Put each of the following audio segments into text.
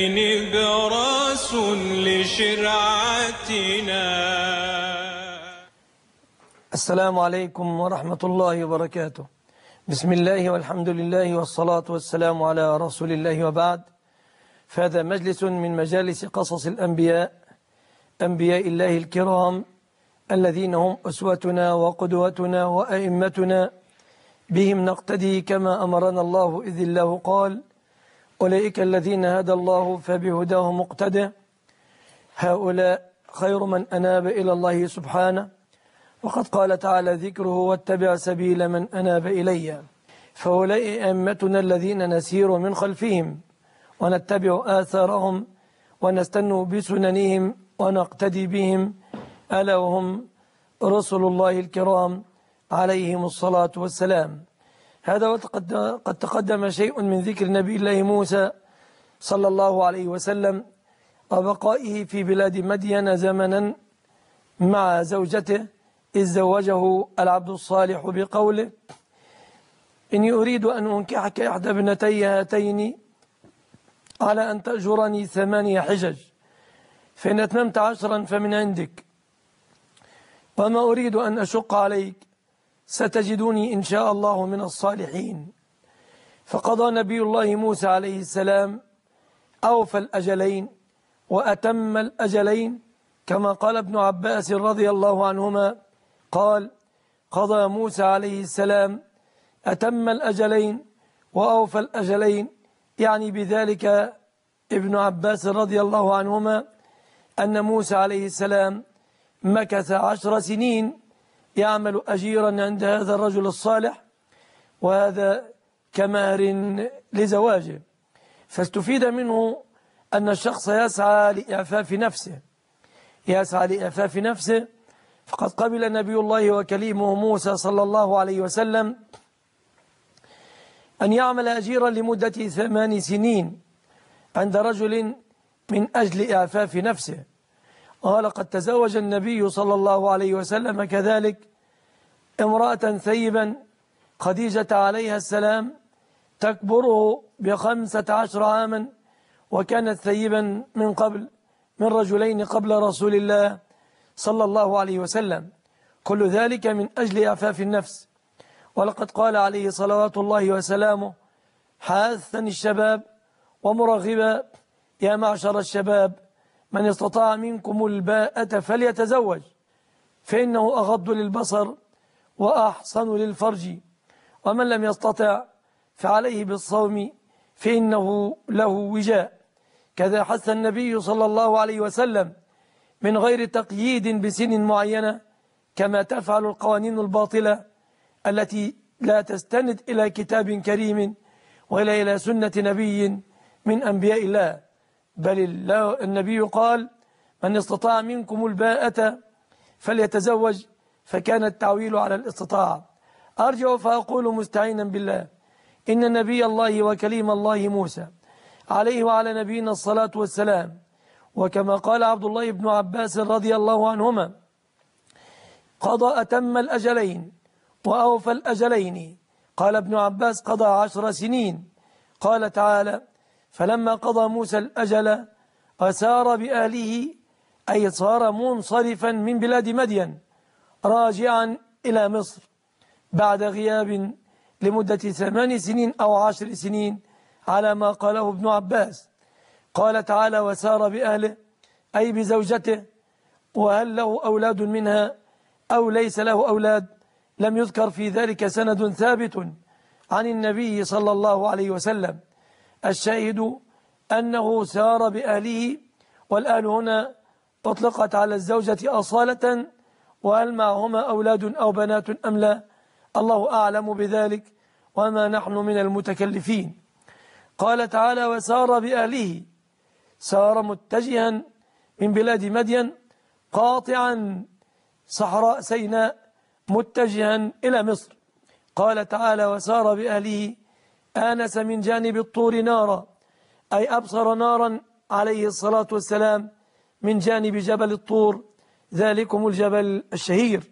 نبراس لشرعتنا. السلام عليكم ورحمة الله وبركاته. بسم الله والحمد لله والصلاة والسلام على رسول الله، وبعد. فهذا مجلس من مجالس قصص الأنبياء، أنبياء الله الكرام الذين هم أسوتنا وقدوتنا وأئمتنا، بهم نقتدي كما أمرنا الله، إذ الله قال: أولئك الذين هدى الله فبهداه مقتدى. هؤلاء خير من أناب إلى الله سبحانه، وقد قال تعالى ذكره: واتبع سبيل من أناب إلي. فأولئك أئمتنا الذين نسير من خلفهم ونتبع آثارهم ونستنوا بسننهم ونقتدي بهم، ألا وهم رسل الله الكرام عليهم الصلاة والسلام. هذا قد تقدم شيء من ذكر نبي الله موسى صلى الله عليه وسلم وبقائه في بلاد مدين زمنا مع زوجته، إذ زوجه العبد الصالح بقوله: إني أريد أن أنكحك إحدى ابنتي هاتين على أن تأجرني 8 حجج، فإن أتممت 10 فمن عندك، وما أريد أن أشق عليك، ستجدني إن شاء الله من الصالحين. فقضى نبي الله موسى عليه السلام أوفى الأجلين وأتم الأجلين، كما قال ابن عباس رضي الله عنهما، قال: قضى موسى عليه السلام أتم الأجلين وأوفى الأجلين، يعني بذلك ابن عباس رضي الله عنهما أن موسى عليه السلام مكث 10 سنين يعمل أجيرا عند هذا الرجل الصالح، وهذا كمهر لزواجه. فاستفيد منه أن الشخص يسعى لإعفاف نفسه، فقد قبل نبي الله وكليمه موسى صلى الله عليه وسلم أن يعمل أجيرا لمدة 8 سنين عند رجل من أجل إعفاف نفسه. قال: قد تزوج النبي صلى الله عليه وسلم كذلك امرأة ثيبا، خديجة عليها السلام، تكبره ب15 عاما، وكانت ثيبا من قبل، من رجلين قبل رسول الله صلى الله عليه وسلم، كل ذلك من أجل إعفاف النفس. ولقد قال عليه صلوات الله وسلامه حاثني الشباب ومرغبا: يا معشر الشباب، من استطاع منكم الباءة فليتزوج، فإنه أغض للبصر وأحصن للفرج، ومن لم يستطع فعليه بالصوم فإنه له وجاء. كذا حث النبي صلى الله عليه وسلم من غير تقييد بسن معينة، كما تفعل القوانين الباطلة التي لا تستند إلى كتاب كريم ولا إلى سنة نبي من أنبياء الله، بل النبي قال: من استطاع منكم الباءة فليتزوج، فكان التعويل على الاستطاعة. أرجع فأقول مستعينا بالله إن نبي الله وكليم الله موسى عليه وعلى نبينا الصلاة والسلام، وكما قال عبد الله بن عباس رضي الله عنهما: قضى أتم الأجلين وأوفى الأجلين. قال ابن عباس: قضى 10 سنين. قال تعالى: فلما قضى موسى الأجل وسار بأهله، أي صار منصرفا من بلاد مدين راجعا إلى مصر بعد غياب لمدة 8 سنين أو 10 سنين على ما قاله ابن عباس. قال تعالى: وسار بأهله، أي بزوجته، وهل له أولاد منها أو ليس له أولاد، لم يذكر في ذلك سند ثابت عن النبي صلى الله عليه وسلم. الشاهد أنه سار بأهله، والآل هنا أطلقت على الزوجة أصالة، وهل معهما أولاد أو بنات أم لا، الله أعلم بذلك، وما نحن من المتكلفين. قال تعالى: وسار بأهله، سار متجها من بلاد مدين قاطعا صحراء سيناء متجها إلى مصر. قال تعالى: وسار بأهله آنس من جانب الطور نارا، أي أبصر نارا عليه الصلاة والسلام من جانب جبل الطور، ذلكم الجبل الشهير.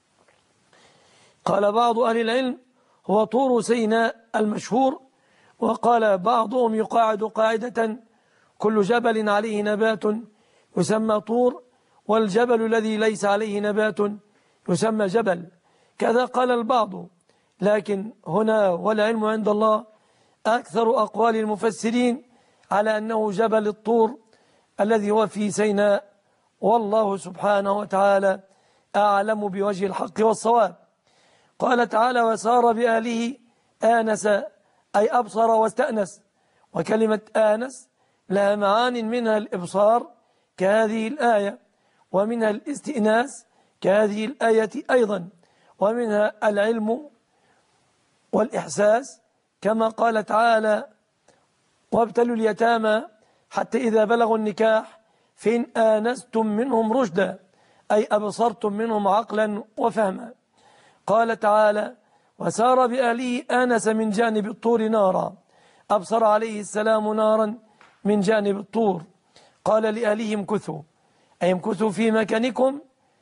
قال بعض أهل العلم: هو طور سيناء المشهور، وقال بعضهم يقاعد قاعدة كل جبل عليه نبات يسمى طور، والجبل الذي ليس عليه نبات يسمى جبل. كذا قال البعض، لكن هنا والعلم عند الله أكثر أقوال المفسرين على أنه جبل الطور الذي هو في سيناء، والله سبحانه وتعالى أعلم بوجه الحق والصواب. قال تعالى: وسار بأهله آنس، أي أبصر واستأنس. وكلمة آنس لها معان، منها الإبصار كهذه الآية، ومنها الاستئناس كهذه الآية أيضا، ومنها العلم والإحساس كما قال تعالى: وابتلوا اليتامى حتى إذا بلغوا النكاح فإن آنستم منهم رشدا، أي أبصرتم منهم عقلا وفهما. قال تعالى: وسار بأهله آنس من جانب الطور نارا، أبصر عليه السلام نارا من جانب الطور. قال لأهله امكثوا، أي امكثوا في مكانكم،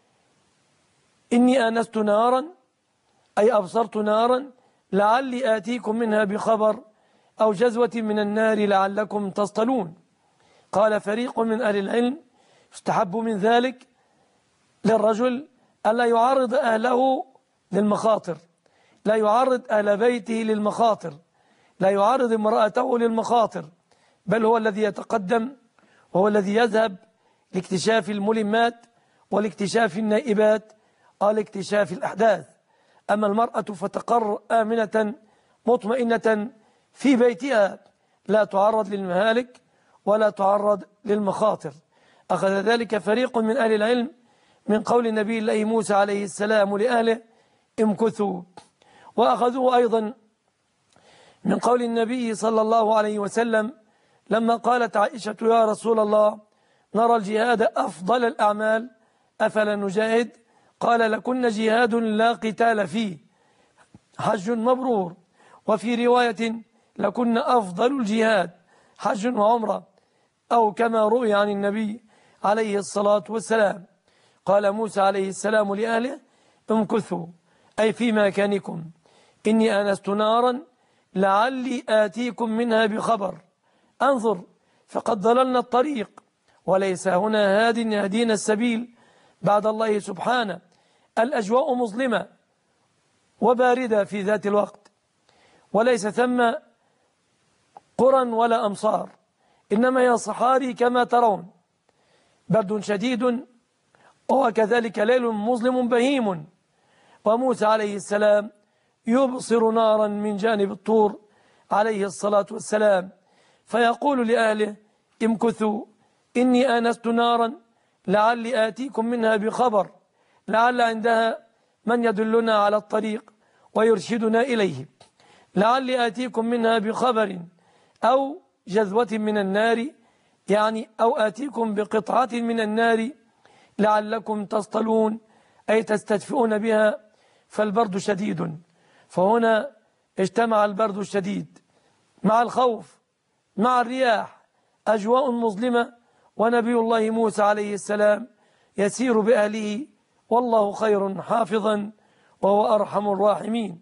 إني آنست نارا، أي أبصرت نارا، لعلي آتيكم منها بخبر أو جزوة من النار لعلكم تصطلون. قال فريق من أهل العلم: يستحب من ذلك للرجل ألا يعرض أهله للمخاطر، لا يعرض أهل بيته للمخاطر، لا يعرض امرأته للمخاطر، بل هو الذي يتقدم، وهو الذي يذهب لاكتشاف الملمات والاكتشاف النائبات أو لاكتشاف الأحداث. أما المرأة فتقر آمنة مطمئنة في بيتها، لا تعرض للمهالك ولا تعرض للمخاطر. أخذ ذلك فريق من أهل العلم من قول النبي الله موسى عليه السلام لأهله امكثوا، وأخذوه أيضا من قول النبي صلى الله عليه وسلم لما قالت عائشة: يا رسول الله، نرى الجهاد أفضل الأعمال، أفلا نجاهد؟ قال: لكن جهاد لا قتال فيه، حج مبرور. وفي رواية: لكن أفضل الجهاد حج وعمرة، أو كما روي عن النبي عليه الصلاة والسلام. قال موسى عليه السلام لأهله: امكثوا، أي في مكانكم، إني آنست نارا لعلي آتيكم منها بخبر. انظر، فقد ضللنا الطريق، وليس هنا هاد يهدينا السبيل بعد الله سبحانه. الأجواء مظلمة وباردة في ذات الوقت، وليس ثم قرى ولا أمصار، إنما هي صحاري كما ترون، برد شديد، وكذلك ليل مظلم بهيم. وموسى عليه السلام يبصر نارا من جانب الطور عليه الصلاة والسلام، فيقول لأهله: امكثوا، إني آنست نارا لعلي آتيكم منها بخبر، لعل عندها من يدلنا على الطريق ويرشدنا إليه، لعلي آتيكم منها بخبر أو جذوة من النار، يعني أو آتيكم بقطعة من النار لعلكم تصطلون، أي تستدفئون بها، فالبرد شديد. فهنا اجتمع البرد الشديد مع الخوف مع الرياح، أجواء مظلمة، ونبي الله موسى عليه السلام يسير بأهله، والله خير حافظا وهو أرحم الراحمين.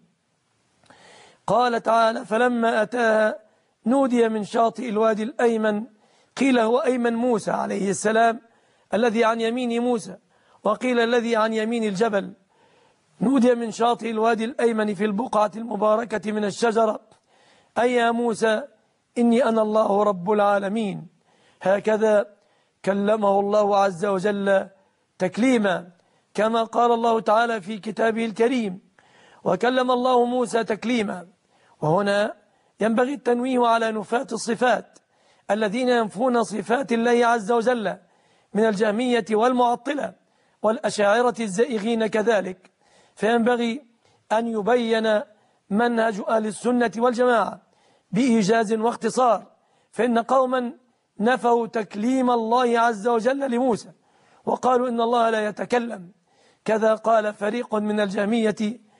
قال تعالى: فلما أتاها نودي من شاطئ الوادي الأيمن، قيل هو أيمن موسى عليه السلام الذي عن يمين موسى، وقيل الذي عن يمين الجبل. نودي من شاطئ الوادي الأيمن في البقعة المباركة من الشجرة، أي يا موسى إني أنا الله رب العالمين. هكذا كلمه الله عز وجل تكليما، كما قال الله تعالى في كتابه الكريم: وكلم الله موسى تكليما. وهنا ينبغي التنويه على نفاة الصفات الذين ينفون صفات الله عز وجل من الجهمية والمعطلة والأشاعرة الزائغين كذلك، فينبغي أن يبين منهج أهل السنة والجماعة بإيجاز واختصار. فإن قوما نفوا تكليم الله عز وجل لموسى وقالوا إن الله لا يتكلم، كذا قال فريق من الجهمية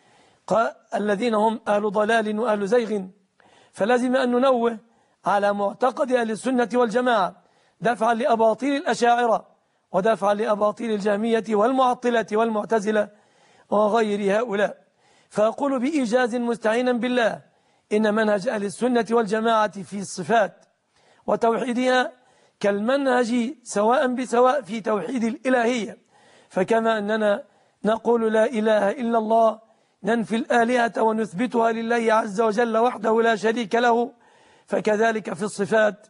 الذين هم أهل ضلال وأهل زيغ. فلازم أن ننوه على معتقد أهل السنة والجماعة دفعا لأباطيل الأشاعرة ودفعا لأباطيل الجهمية والمعطلة والمعتزلة وغير هؤلاء. فأقول بإيجاز مستعينا بالله إن منهج أهل السنة والجماعة في الصفات وتوحيدها كالمنهج سواء بسواء في توحيد الإلهية. فكما أننا نقول لا إله إلا الله ننفي الآلهة ونثبتها لله عز وجل وحده لا شريك له، فكذلك في الصفات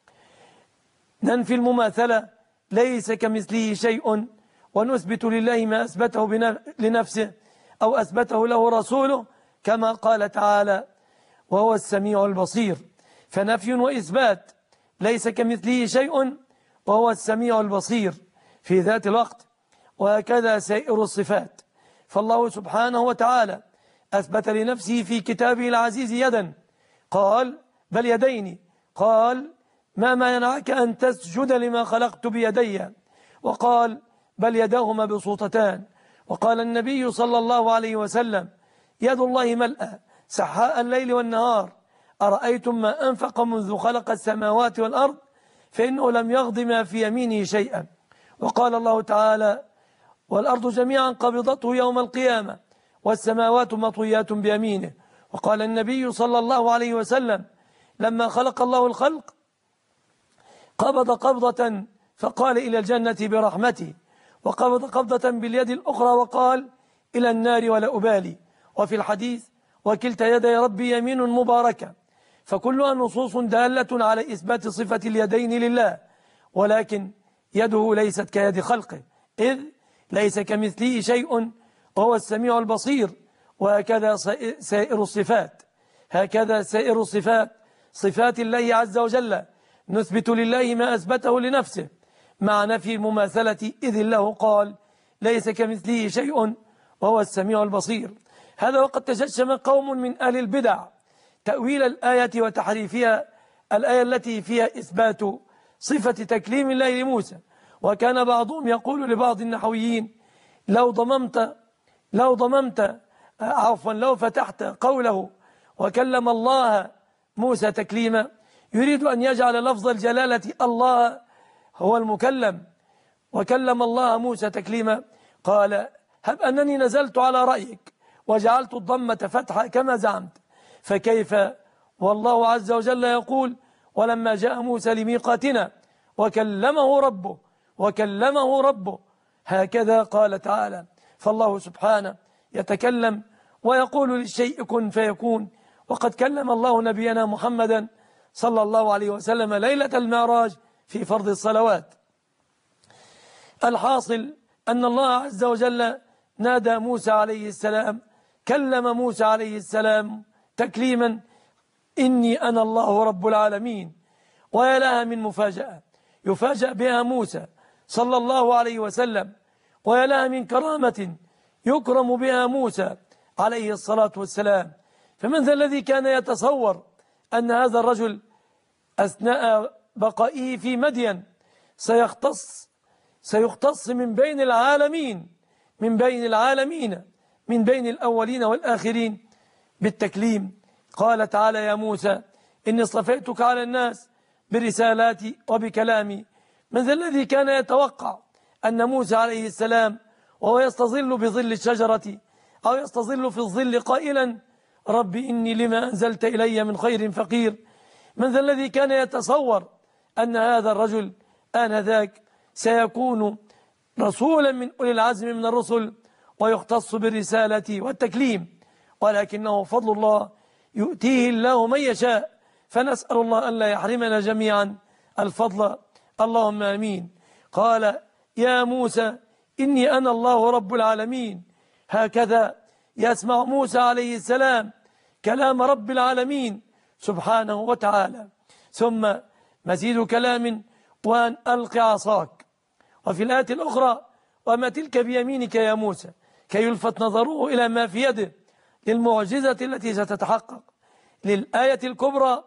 ننفي المماثلة ليس كمثله شيء ونثبت لله ما أثبته لنفسه أو أثبته له رسوله، كما قال تعالى وهو السميع البصير. فنفي وإثبات ليس كمثله شيء وهو السميع البصير في ذات الوقت، وهكذا سائر الصفات. فالله سبحانه وتعالى أثبت لنفسه في كتابه العزيز يدا، قال بل يدين، قال ما ينعك أن تسجد لما خلقت بيدي، وقال بل يداه مبسوطتان. وقال النبي صلى الله عليه وسلم يد الله ملأى سحاء الليل والنهار، أرأيتم ما أنفق منذ خلق السماوات والأرض فإنه لم يغض ما في يمينه شيئا. وقال الله تعالى والأرض جميعا قبضته يوم القيامة والسماوات مطويات بيمينه. وقال النبي صلى الله عليه وسلم لما خلق الله الخلق قبض قبضة فقال إلى الجنة برحمته، وقبض قبضة باليد الأخرى وقال إلى النار ولا أبالي. وفي الحديث وكلتا يدي ربي يمين مباركة، فكلها نصوص دالة على إثبات صفة اليدين لله، ولكن يده ليست كيد خلقه، إذ ليس كمثله شيء وهو السميع البصير. وهكذا سائر الصفات، هكذا سائر الصفات صفات الله عز وجل نثبت لله ما أثبته لنفسه مع نفي المماثلة، إذ الله قال ليس كمثله شيء وهو السميع البصير. هذا وقد تجشم قوم من أهل البدع تأويل الآية وتحريفها، الآية التي فيها إثبات صفة تكليم الله لموسى. وكان بعضهم يقول لبعض النحويين لو فتحت قوله وكلم الله موسى تكليما، يريد أن يجعل لفظ الجلالة الله هو المكلم، وكلم الله موسى تكليما. قال هب أنني نزلت على رأيك وجعلت الضمة فتحة كما زعمت، فكيف والله عز وجل يقول ولما جاء موسى لميقاتنا وكلمه ربه هكذا قال تعالى. فالله سبحانه يتكلم ويقول للشيء كن فيكون، وقد كلم الله نبينا محمدا صلى الله عليه وسلم ليلة المعراج في فرض الصلوات. الحاصل أن الله عز وجل نادى موسى عليه السلام، كلم موسى عليه السلام تكليما، إني أنا الله رب العالمين. ويا لها من مفاجأة يفاجأ بها موسى صلى الله عليه وسلم، ويا لها من كرامة يكرم بها موسى عليه الصلاة والسلام. فمن ذا الذي كان يتصور أن هذا الرجل أثناء بقائه في مدين سيختص من بين العالمين من بين الأولين والآخرين بالتكليم. قال تعالى يا موسى إني اصطفيتك على الناس برسالاتي وبكلامي. من ذا الذي كان يتوقع أن موسى عليه السلام وهو يستظل بظل الشجرة أو يستظل في الظل قائلا ربي إني لما أنزلت إلي من خير فقير، من ذا الذي كان يتصور أن هذا الرجل آنذاك سيكون رسولا من أولي العزم من الرسل ويختص بالرسالة والتكليم؟ ولكنه فضل الله يؤتيه الله من يشاء، فنسأل الله أن لا يحرمنا جميعا الفضل، اللهم آمين. قال يا موسى إني أنا الله رب العالمين. هكذا يسمع موسى عليه السلام كلام رب العالمين سبحانه وتعالى. ثم مزيد كلام وأن ألق عصاك. وفي الآية الأخرى وما تلك بيمينك يا موسى، كي يلفت نظره إلى ما في يده للمعجزة التي ستتحقق، للآية الكبرى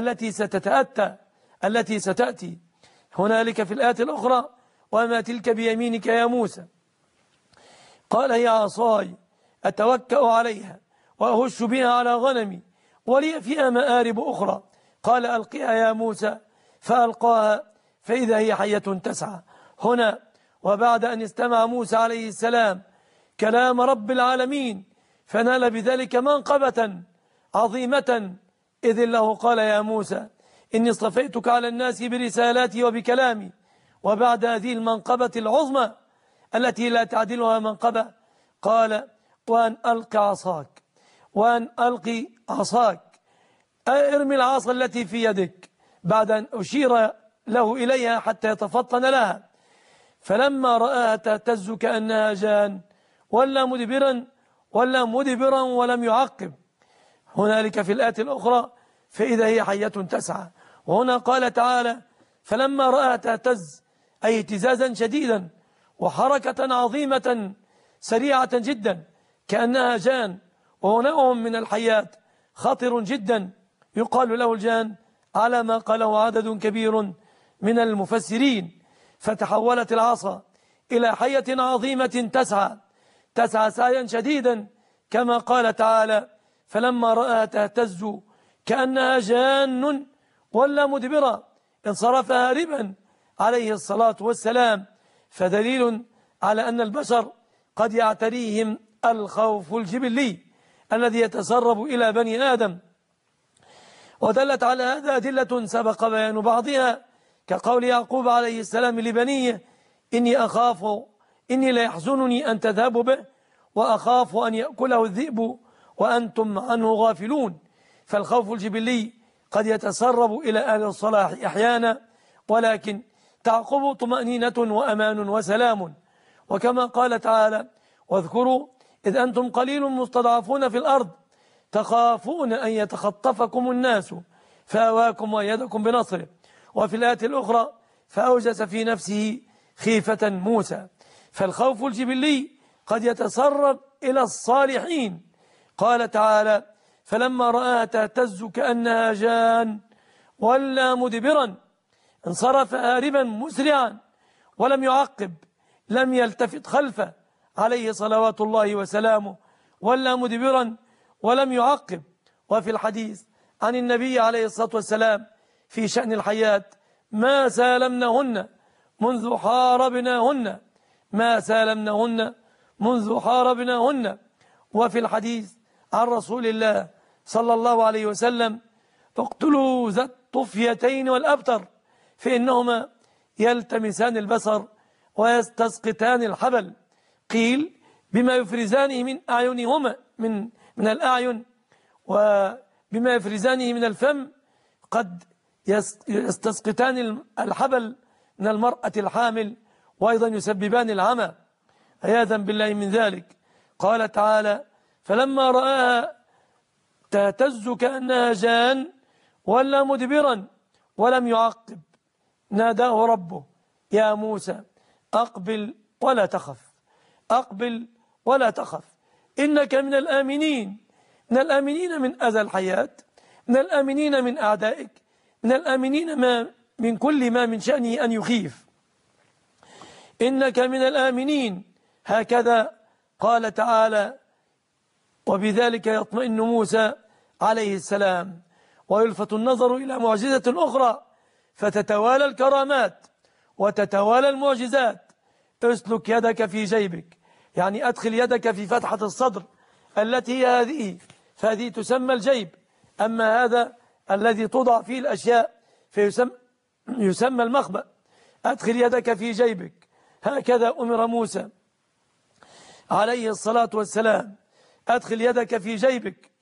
التي ستأتي هنالك في الآية الأخرى. وما تلك بيمينك يا موسى، قال هي عصاي أتوكأ عليها وأهش بها على غنمي ولي فيها مآرب أخرى. قال ألقها يا موسى فألقاها فإذا هي حية تسعى. هنا وبعد أن استمع موسى عليه السلام كلام رب العالمين فنال بذلك منقبة عظيمة، إذ الله قال يا موسى إني اصطفيتك على الناس برسالاتي وبكلامي. وبعد هذه المنقبة العظمى التي لا تعدلها منقبة قال وأن ألقي عصاك، وأن ألقي عصاك، ارمي العصا التي في يدك، بعد أن أشير له إليها حتى يتفطن لها. فلما رآها تهتز كأنها جان ولا مدبرا ولم يعقب. هنالك في الآية الأخرى فإذا هي حية تسعى. وهنا قال تعالى فلما رآها تهتز، أي اهتزازا شديدا وحركة عظيمة سريعة جدا كأنها جان. وهو نوع من الحيات خطر جدا يقال له الجان على ما قاله عدد كبير من المفسرين. فتحولت العصا إلى حية عظيمة تسعى سعيا شديدا كما قال تعالى فلما رآها تهتز كأنها جان ولا مدبرا انصرف هاربا عليه الصلاة والسلام. فدليل على أن البشر قد يعتريهم الخوف الجبلي الذي يتسرب إلى بني آدم. ودلت على هذا أدلة سبق بيان بعضها كقول يعقوب عليه السلام لبنيه إني لا يحزنني أن تذهبوا به وأخاف أن يأكله الذئب وأنتم عنه غافلون. فالخوف الجبلي قد يتسرب إلى أهل الصلاح أحيانا، ولكن تعقب طمأنينة وأمان وسلام. وكما قال تعالى واذكروا إذ أنتم قليل مستضعفون في الأرض تخافون أن يتخطفكم الناس فآواكم وأيدكم بنصره. وفي الآية الأخرى فأوجس في نفسه خيفة موسى. فالخوف الجبلي قد يتسرب إلى الصالحين. قال تعالى فلما رآها تهتز كأنها جان ولا مدبرا انصرف هاربا مسرعا ولم يعقب، لم يلتفت خلفه عليه صلوات الله وسلامه، ولا مدبرا ولم يعقب. وفي الحديث عن النبي عليه الصلاة والسلام في شأن الحياة ما سالمنهن منذ حاربناهن، ما سالمنهن منذ حاربناهن. وفي الحديث عن رسول الله صلى الله عليه وسلم اقتلوا ذا الطفيتين والأبتر فإنهما يلتمسان البصر ويستسقطان الحبل. قيل بما يفرزانه من أعينهما من الأعين، وبما يفرزانه من الفم قد يستسقطان الحبل من المرأة الحامل، وأيضا يسببان العمى عياذا بالله من ذلك. قال تعالى فلما رآها تهتز كأنها جان ولا مدبرا ولم يعقب ناداه ربه يا موسى أقبل ولا تخف، أقبل ولا تخف إنك من الآمنين، من الآمنين من أذى الحياة، من الآمنين من أعدائك، من الآمنين من كل ما من شأنه أن يخيف. إنك من الآمنين. هكذا قال تعالى وبذلك يطمئن موسى عليه السلام. ويلفت النظر إلى معجزة أخرى فتتوالى الكرامات وتتوالى المعجزات. اسلك يدك في جيبك، يعني أدخل يدك في فتحة الصدر التي هي هذه، فهذه تسمى الجيب. أما هذا الذي توضع فيه الأشياء فيسمى المخبأ. أدخل يدك في جيبك. هكذا أمر موسى عليه الصلاة والسلام. أدخل يدك في جيبك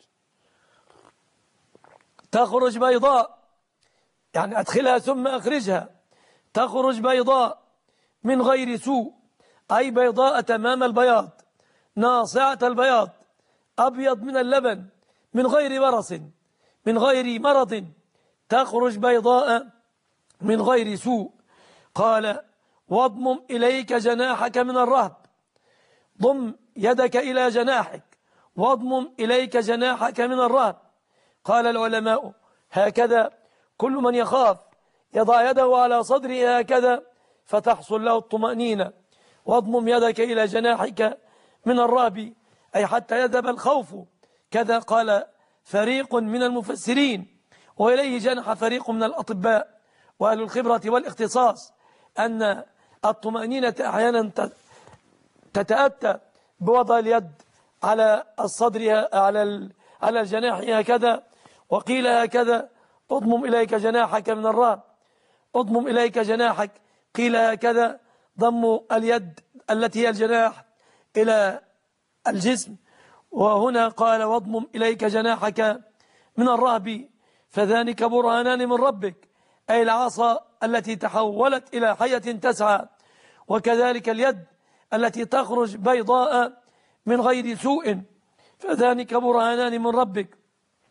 تخرج بيضاء، يعني أدخلها ثم أخرجها، تخرج بيضاء من غير سوء، أي بيضاء تمام البياض ناصعة البياض، أبيض من اللبن، من غير برص، من غير مرض، تخرج بيضاء من غير سوء. قال واضمم إليك جناحك من الرهب، ضم يدك إلى جناحك واضمم إليك جناحك من الرهب. قال العلماء هكذا كل من يخاف يضع يده على صدره هكذا فتحصل له الطمأنينة. واضمم يدك إلى جناحك من الرهب أي حتى يذهب الخوف. كذا قال فريق من المفسرين، وإليه جنح فريق من الأطباء وأهل الخبرة والاختصاص، أن الطمأنينة أحيانا تتأتى بوضع اليد على الصدر على الجناح هكذا، وقيل هكذا اضمم إليك جناحك من الرهب، اضمم إليك جناحك، قيل هكذا ضم اليد التي هي الجناح إلى الجسم، وهنا قال واضمم إليك جناحك من الرهب فذلك برهانان من ربك، أي العصا التي تحولت إلى حية تسعى، وكذلك اليد التي تخرج بيضاء من غير سوء، فذلك برهانان من ربك،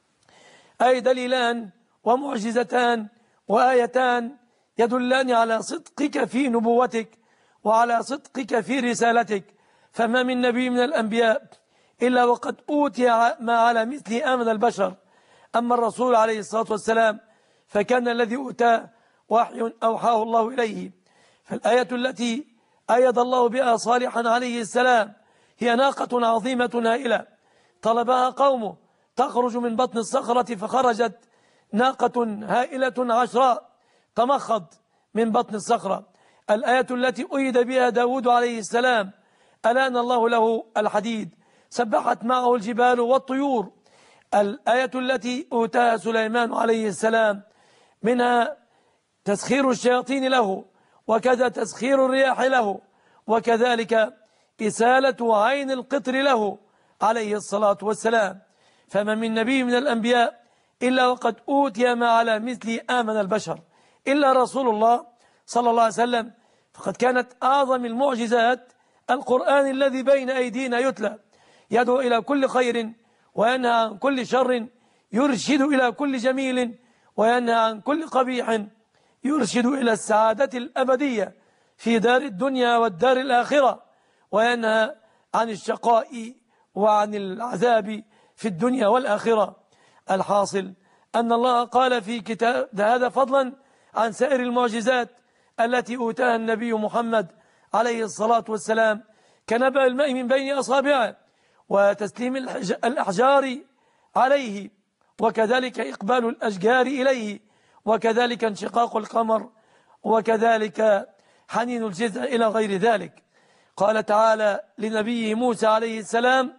أي دليلان ومعجزتان وآيتان يدلان على صدقك في نبوتك وعلى صدقك في رسالتك. فما من نبي من الأنبياء إلا وقد أوتي ما على مثل آمن البشر. أما الرسول عليه الصلاة والسلام فكان الذي أوتاه وحي أوحاه الله إليه. فالآية التي أيد الله بها صالحا عليه السلام هي ناقة عظيمة هائلة طلبها قومه تخرج من بطن الصخرة، فخرجت ناقة هائلة عشراء تمخض من بطن الصخرة. الآية التي أيد بها داود عليه السلام ألان الله له الحديد، سبحت معه الجبال والطيور. الآية التي أوتاها سليمان عليه السلام منها تسخير الشياطين له، وكذا تسخير الرياح له، وكذلك إسالة عين القطر له عليه الصلاة والسلام. فما من نبي من الأنبياء إلا وقد أوتي ما على مثل آمن البشر إلا رسول الله صلى الله عليه وسلم، فقد كانت أعظم المعجزات القرآن الذي بين أيدينا يتلى، يدعو إلى كل خير وينهى عن كل شر، يرشد إلى كل جميل وينهى عن كل قبيح، يرشد إلى السعادة الأبدية في دار الدنيا والدار الآخرة، وينهى عن الشقاء وعن العذاب في الدنيا والآخرة. الحاصل أن الله قال في كتاب هذا فضلا عن سائر المعجزات التي أوتاها النبي محمد عليه الصلاة والسلام كنبأ الماء من بين أصابعه، وتسليم الأحجار عليه، وكذلك إقبال الأشجار إليه، وكذلك انشقاق القمر، وكذلك حنين الجذع إلى غير ذلك. قال تعالى لنبيه موسى عليه السلام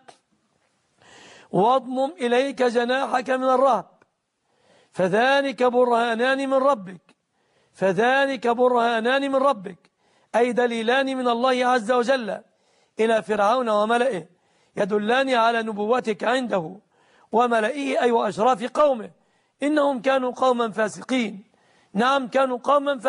واضمم إليك جناحك من الرهب فذلك برهانان من ربك، فذلك برهانان من ربك، أي دليلان من الله عز وجل إلى فرعون وملئه يدلان على نبوتك عنده وملئه، أي وأشراف قومه. إنهم كانوا قوما فاسقين، نعم كانوا قوما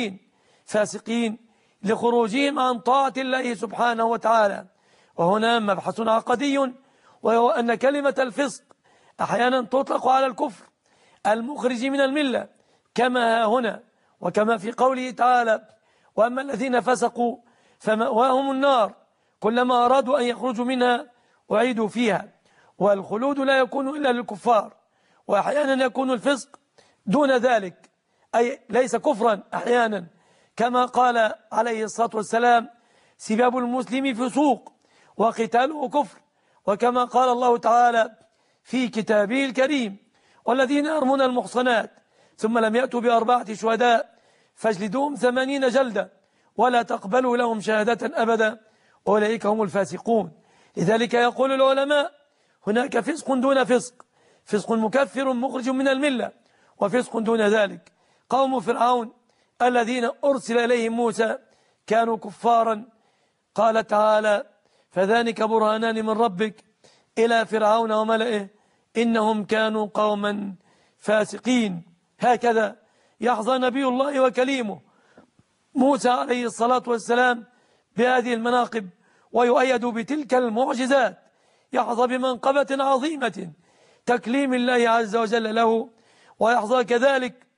فاسقين لخروجهم عن طاعة الله سبحانه وتعالى. وهنا مبحث عقدي، وهو أن كلمة الفسق أحيانا تطلق على الكفر المخرج من الملة كما هنا، وكما في قوله تعالى وأما الذين فسقوا فمأواهم النار كلما أرادوا أن يخرجوا منها أعيدوا فيها. والخلود لا يكون إلا للكفار، وأحيانا يكون الفسق دون ذلك، أي ليس كفرا أحيانا، كما قال عليه الصلاة والسلام سباب المسلم فسوق وقتاله كفر، وكما قال الله تعالى في كتابه الكريم والذين يرمون المحصنات ثم لم يأتوا بأربعة شهداء فاجلدوهم 80 جلدة ولا تقبلوا لهم شهادة أبدا أولئك هم الفاسقون. لذلك يقول العلماء هناك فسق دون فسق، فسق مكفر مخرج من الملة، وفسق دون ذلك. قوم فرعون الذين أرسل إليهم موسى كانوا كفارا، قال تعالى فذلك برهانان من ربك إلى فرعون وملئه إنهم كانوا قوما فاسقين. هكذا يحظى نبي الله وكليمه موسى عليه الصلاة والسلام بهذه المناقب، ويؤيد بتلك المعجزات، يحظى بمنقبة عظيمة تكليم الله عز وجل له، ويحظى كذلك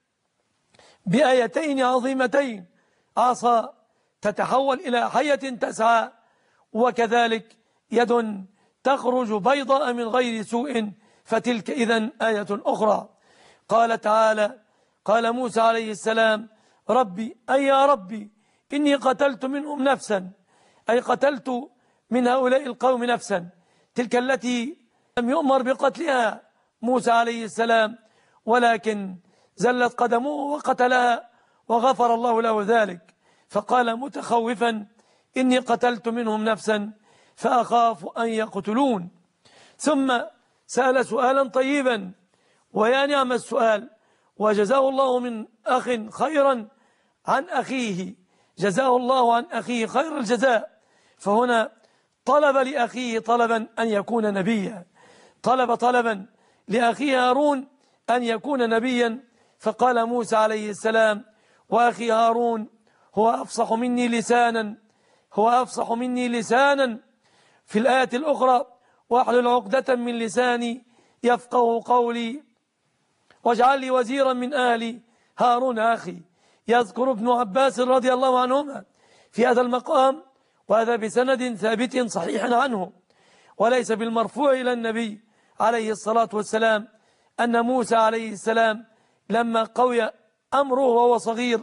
بآيتين عظيمتين، عصا تتحول إلى حية تسعى، وكذلك يد تخرج بيضاء من غير سوء، فتلك إذن آية أخرى. قال تعالى قال موسى عليه السلام ربي أي يا ربي إني قتلت منهم نفسا، أي قتلت من هؤلاء القوم نفسا، تلك التي لم يؤمر بقتلها موسى عليه السلام، ولكن زلت قدمه وقتلها وغفر الله له ذلك، فقال متخوفا إني قتلت منهم نفسا فأخاف أن يقتلون. ثم سأل سؤالا طيبا، ويا نعم السؤال، وجزاه الله من أخ خيرا عن أخيه، جزاه الله عن أخيه خير الجزاء. فهنا طلب لأخيه طلبا أن يكون نبيا، طلب طلبا لأخيه هارون أن يكون نبيا. فقال موسى عليه السلام: وأخي هارون هو أفصح مني لسانا، هو أفصح مني لسانا. في الآية الأخرى: واحلل عقدة من لساني يفقه قولي واجعل لي وزيرا من أهلي هارون أخي. يذكر ابن عباس رضي الله عنهما في هذا المقام، وهذا بسند ثابت صحيح عنه وليس بالمرفوع إلى النبي عليه الصلاة والسلام، أن موسى عليه السلام لما قوي أمره وهو صغير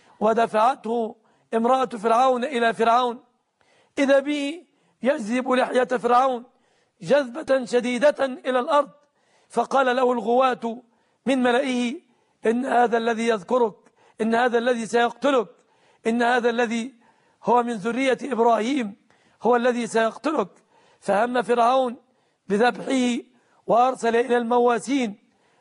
ودفعته امرأة فرعون إلى فرعون، إذا به يجذب لحية فرعون جذبة شديدة إلى الأرض، فقال له الغواة من ملئه: إن هذا الذي يذكرك، إن هذا الذي سيقتلك، إن هذا الذي هو من ذرية إبراهيم هو الذي سيقتلك. فهم فرعون بذبحه وأرسل إلى المواسين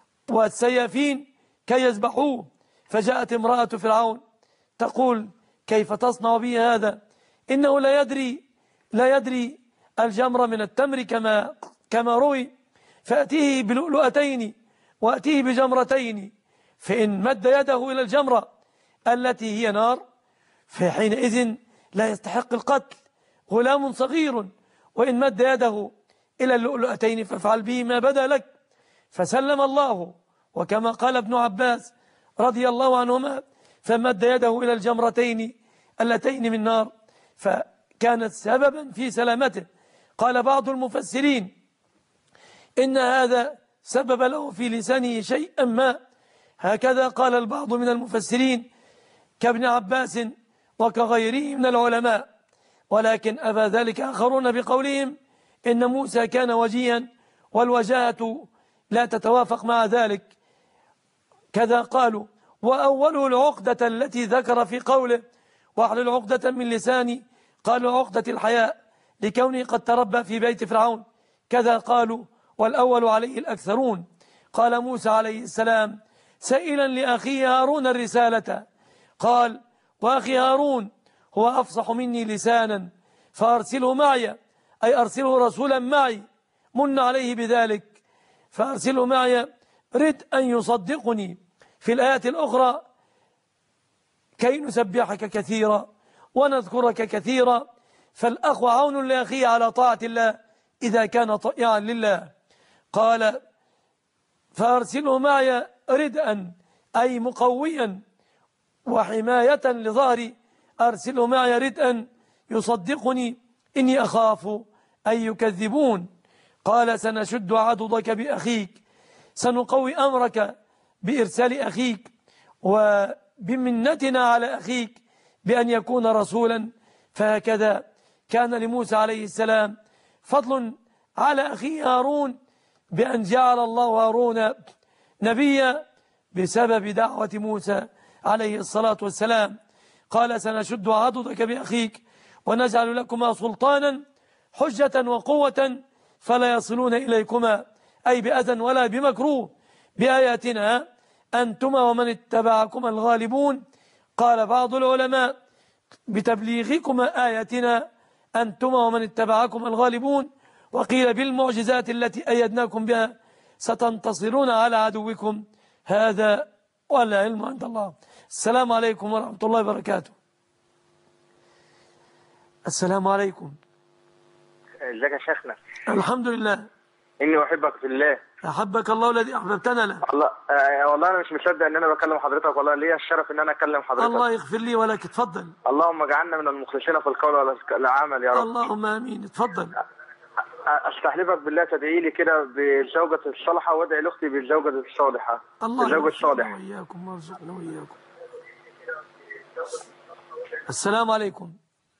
والسيافين كي يذبحوه. فجاءت امرأة فرعون تقول: كيف تصنع بي هذا؟ إنه لا يدري الجمر من التمر كما روي. فأتيه بلؤلؤتين وأتيه بجمرتين، فإن مد يده إلى الجمرة التي هي نار فحينئذ لا يستحق القتل، غلام صغير. وإن مد يده إلى اللؤلؤتين فافعل به ما بدا لك. فسلم الله، وكما قال ابن عباس رضي الله عنهما: فمد يده إلى الجمرتين اللتين من نار، فكانت سببا في سلامته. قال بعض المفسرين إن هذا سبب له في لسانه شيئا ما، هكذا قال البعض من المفسرين كابن عباس وكغيره من العلماء. ولكن أبى ذلك آخرون بقولهم إن موسى كان وجيها، والوجاهة لا تتوافق مع ذلك. كذا قالوا: وأوله العقدة التي ذكر في قوله: واحلل عقدة من لساني، قالوا عقدة الحياء لكونه قد تربى في بيت فرعون. كذا قالوا، والأول عليه الأكثرون. قال موسى عليه السلام سائلا لأخيه هارون الرسالة، قال: وأخي هارون هو أفصح مني لسانا فأرسله معي، أي أرسله رسولا معي، من عليه بذلك، فأرسله معي رد أن يصدقني. في الآيات الأخرى: كي نسبحك كثيرا ونذكرك كثيرا. فالأخ عون لأخيه على طاعة الله إذا كان طائعا لله. قال: فأرسله معي ردءا، أي مقويا وحماية لظهري، أرسله معي ردءا يصدقني إني أخاف أن يكذبون. قال: سنشد عضدك بأخيك، سنقوي أمرك بإرسال أخيك وبمنتنا على أخيك بأن يكون رسولا. فهكذا كان لموسى عليه السلام فضل على أخيه هارون بأن جعل الله هارون نبيا بسبب دعوة موسى عليه الصلاة والسلام. قال: سنشد عضدك بأخيك ونجعل لكما سلطانا حجة وقوة فلا يصلون إليكما، أي بأذى ولا بمكروه، بآياتنا أنتما ومن اتبعكما الغالبون. قال بعض العلماء: بتبليغكما آياتنا أنتما ومن اتبعكما الغالبون. وقيل: بالمعجزات التي أيدناكم بها ستنتصرون على عدوكم. هذا والعلم عند الله. السلام عليكم ورحمة الله وبركاته. السلام عليكم. ازيك يا شيخنا؟ الحمد لله. اني احبك في الله. احبك الله الذي احببتنا له. الله والله انا مش مصدق ان انا بكلم حضرتك، والله ليا الشرف ان انا اكلم حضرتك. الله يغفر لي ولك. اتفضل. اللهم اجعلنا من المخلصين في القول والعمل يا رب. اللهم امين. اتفضل. استحلفك بالله تدعي لي كده بالزوجة الصالحة، وادعي لاختي بالزوجة الصالحة. الله بالزوج الصالح. وإياكم وارزقنا وإياكم. السلام عليكم.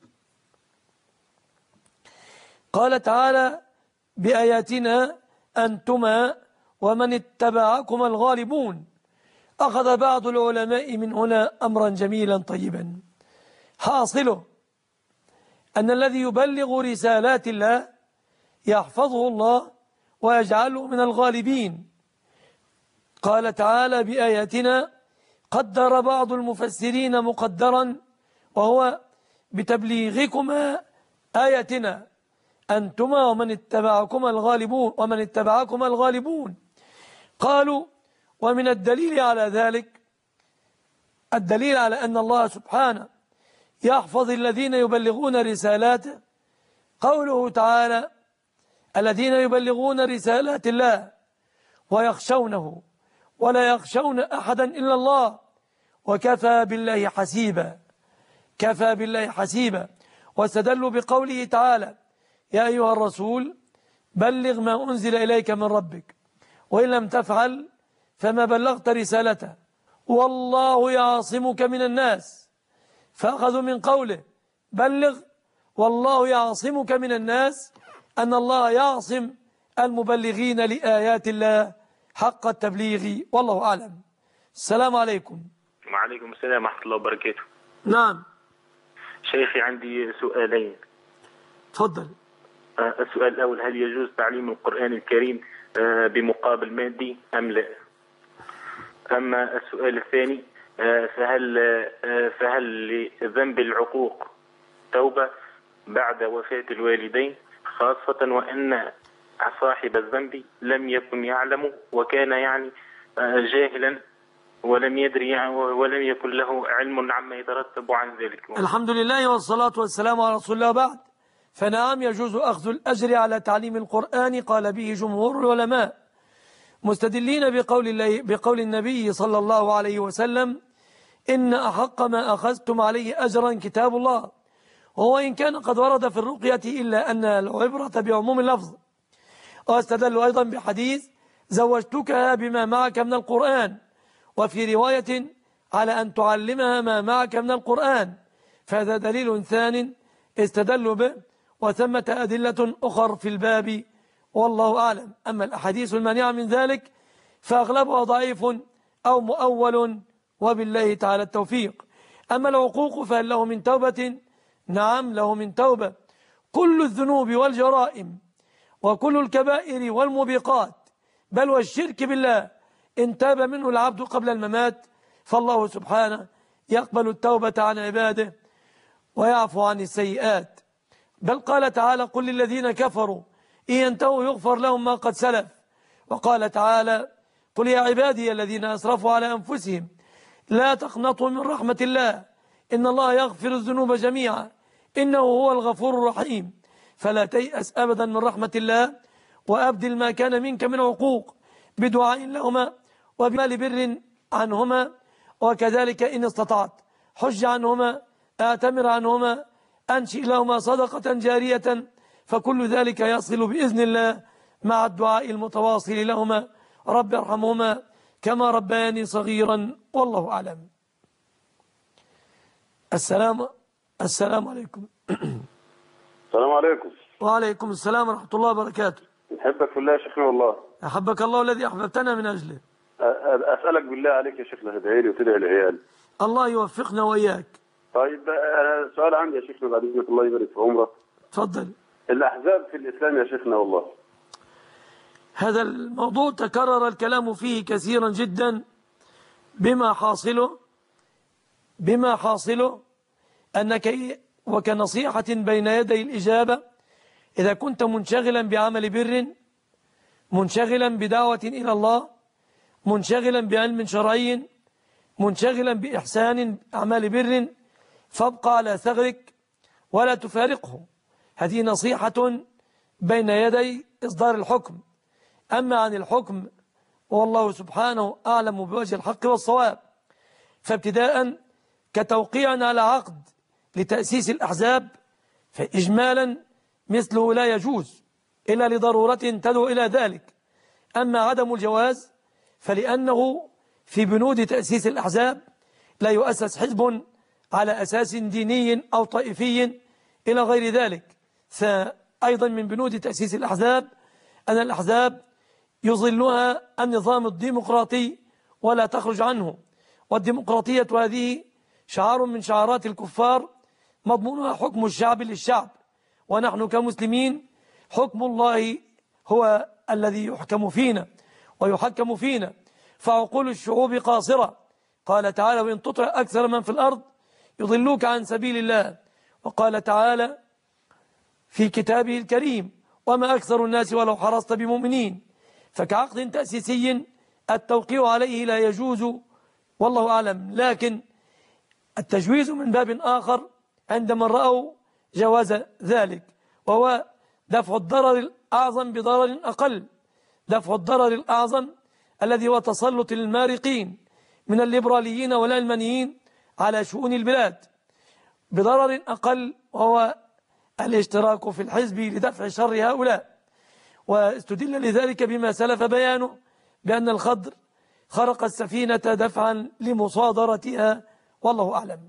قال تعالى: بآياتنا أنتما ومن اتبعكما الغالبون. أخذ بعض العلماء من هنا أمرا جميلا طيبا، حاصله أن الذي يبلغ رسالات الله يحفظه الله ويجعله من الغالبين. قال تعالى بآياتنا: قدر بعض المفسرين مقدرا، وهو بتبليغكما آياتنا أنتما ومن اتبعكما الغالبون. قالوا: ومن الدليل على ذلك الدليل على أن الله سبحانه يحفظ الذين يبلغون رسالاته قوله تعالى: الذين يبلغون رسالات الله ويخشونه ولا يخشون أحدا إلا الله وكفى بالله حسيبا. كفى بالله حسيبا. واستدلوا بقوله تعالى: يا أيها الرسول بلغ ما أنزل إليك من ربك وإن لم تفعل فما بلغت رسالته والله يعصمك من الناس. فأخذوا من قوله بلغ والله يعصمك من الناس أن الله يعصم المبلغين لآيات الله حق التبليغ، والله أعلم. السلام عليكم. وعليكم السلام ورحمة الله وبركاته. نعم شيخي، عندي سؤالين. تفضل. السؤال الأول: هل يجوز تعليم القرآن الكريم بمقابل مادي أم لا؟ أما السؤال الثاني: فهل لذنب العقوق توبة بعد وفاة الوالدين، خاصة وأن صاحب الذنب لم يكن يعلم وكان جاهلا ولم يدري ولم يكن له علم عما يترتب عن ذلك؟ الحمد لله والصلاة والسلام على رسول الله. بعد، فنعم يجوز أخذ الأجر على تعليم القرآن، قال به جمهور العلماء مستدلين بقول النبي صلى الله عليه وسلم: إن أحق ما أخذتم عليه أجرا كتاب الله. وهو إن كان قد ورد في الرقية إلا أن العبرة بعموم اللفظ. واستدلوا أيضا بحديث زوجتكها بما معك من القرآن، وفي رواية على أن تعلمها ما معك من القرآن، فهذا دليل ثان استدلوا به، وثمة أدلة أخر في الباب، والله أعلم. أما الأحاديث المانعة من ذلك فأغلبها ضعيف أو مؤول، وبالله تعالى التوفيق. أما العقوق فهل له من توبة؟ نعم له من توبة. كل الذنوب والجرائم وكل الكبائر والموبقات بل والشرك بالله إن تاب منه العبد قبل الممات فالله سبحانه يقبل التوبة عن عباده ويعفو عن السيئات. بل قال تعالى: قل للذين كفروا إن ينتهوا يغفر لهم ما قد سلف. وقال تعالى: قل يا عبادي الذين أسرفوا على أنفسهم لا تقنطوا من رحمة الله إن الله يغفر الذنوب جميعا إنه هو الغفور الرحيم. فلا تيأس أبدا من رحمة الله، وأبدل ما كان منك من عقوق بدعاء لهما وبمال بر عنهما، وكذلك إن استطعت حج عنهما، أعتمر عنهما، أنشئ لهما صدقة جارية، فكل ذلك يصل بإذن الله مع الدعاء المتواصل لهما: رب ارحمهما كما ربياني صغيرا، والله أعلم. السلام عليكم. السلام عليكم. وعليكم السلام ورحمة الله وبركاته. نحبك في الله يا شيخنا والله. أحبك الله الذي أحببتنا من أجله. أسألك بالله عليك يا شيخنا تدعي لي وتدعي العيال. الله يوفقنا وإياك. طيب أنا سؤال عندي يا شيخنا بعد إذنك، الله يبارك في عمرك. تفضل. الأحزاب في الإسلام يا شيخنا والله. هذا الموضوع تكرر الكلام فيه كثيرا جدا، بما حاصله أنك وكنصيحة بين يدي الإجابة: إذا كنت منشغلا بعمل بر، منشغلا بدعوة إلى الله، منشغلا بعلم شرعي، منشغلا بإحسان أعمال بر، فابقى على ثغرك ولا تفارقه. هذه نصيحة بين يدي إصدار الحكم. أما عن الحكم والله سبحانه أعلم بوجه الحق والصواب، فابتداء كتوقيع على عقد لتأسيس الأحزاب فإجمالا مثله لا يجوز إلا لضرورة تدعو إلى ذلك. أما عدم الجواز فلأنه في بنود تأسيس الأحزاب لا يؤسس حزب على أساس ديني أو طائفي إلى غير ذلك. فأيضا من بنود تأسيس الأحزاب أن الأحزاب يظلها النظام الديمقراطي ولا تخرج عنه، والديمقراطية هذه شعار من شعارات الكفار مضمونها حكم الشعب للشعب، ونحن كمسلمين حكم الله هو الذي يحكم فينا ويحكم فينا. فعقول الشعوب قاصرة. قال تعالى: وإن تطع أكثر من في الأرض يضلوك عن سبيل الله. وقال تعالى في كتابه الكريم: وما أكثر الناس ولو حرصت بمؤمنين. فكعقد تأسيسي التوقيع عليه لا يجوز والله أعلم، لكن التجويز من باب آخر عندما رأوا جواز ذلك، وهو دفع الضرر الأعظم بضرر أقل، دفع الضرر الأعظم الذي هو تسلط المارقين من الليبراليين والعلمانيين على شؤون البلاد بضرر أقل، وهو الاشتراك في الحزب لدفع شر هؤلاء. واستدل لذلك بما سلف بيانه بأن الخضر خرق السفينة دفعا لمصادرتها، والله أعلم.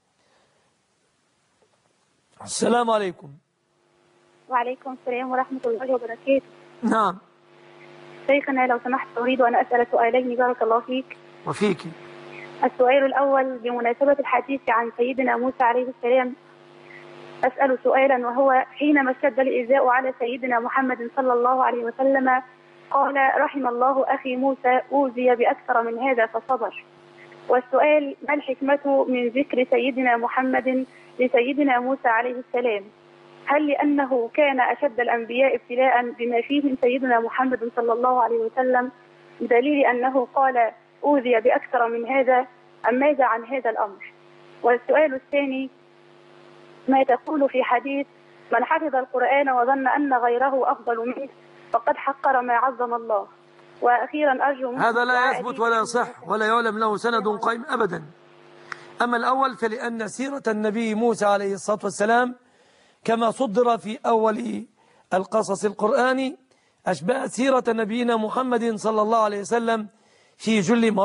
السلام عليكم. وعليكم السلام ورحمة الله وبركاته. نعم شيخنا لو سمحت أريد أن أسأل سؤالين بارك الله فيك. وفيك. السؤال الأول بمناسبة الحديث عن سيدنا موسى عليه السلام، أسأل سؤالا وهو: حينما اشتد الإيذاء على سيدنا محمد صلى الله عليه وسلم قال: رحم الله أخي موسى أوذي بأكثر من هذا فصبر. والسؤال: ما الحكمة من ذكر سيدنا محمد لسيدنا موسى عليه السلام؟ هل لأنه كان أشد الأنبياء ابتلاء بما فيهم سيدنا محمد صلى الله عليه وسلم بدليل أنه قال أوذي بأكثر من هذا، أم ماذا عن هذا الأمر؟ والسؤال الثاني: ما تقول في حديث: من حفظ القرآن وظن أن غيره أفضل منه فقد حقر ما عظم الله؟ وأخيرا أرجو هذا لا يثبت ولا يصح ولا يعلم له سند قائم أبدا. أما الأول فلأن سيرة النبي موسى عليه الصلاة والسلام كما صدر في أول القصص القرآني أشبهت سيرة نبينا محمد صلى الله عليه وسلم في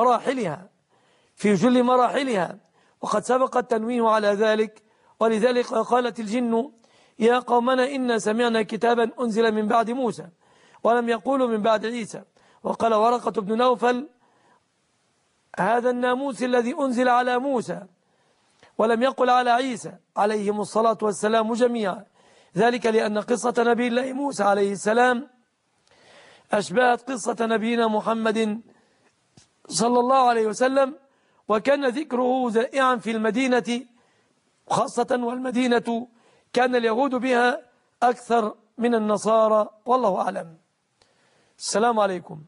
جل مراحلها، وقد سبق التنويه على ذلك. ولذلك قالت الجن: يا قومنا إنا سمعنا كتابا أنزل من بعد موسى ولم يقولوا من بعد عيسى. وقال ورقة بن نوفل: هذا الناموس الذي أنزل على موسى ولم يقل على عيسى عليهم الصلاة والسلام جميعا، ذلك لأن قصة نبي الله موسى عليه السلام أشبهت قصة نبينا محمد صلى الله عليه وسلم، وكان ذكره ذائعا في المدينة خاصة، والمدينة كان اليهود بها أكثر من النصارى، والله أعلم. السلام عليكم.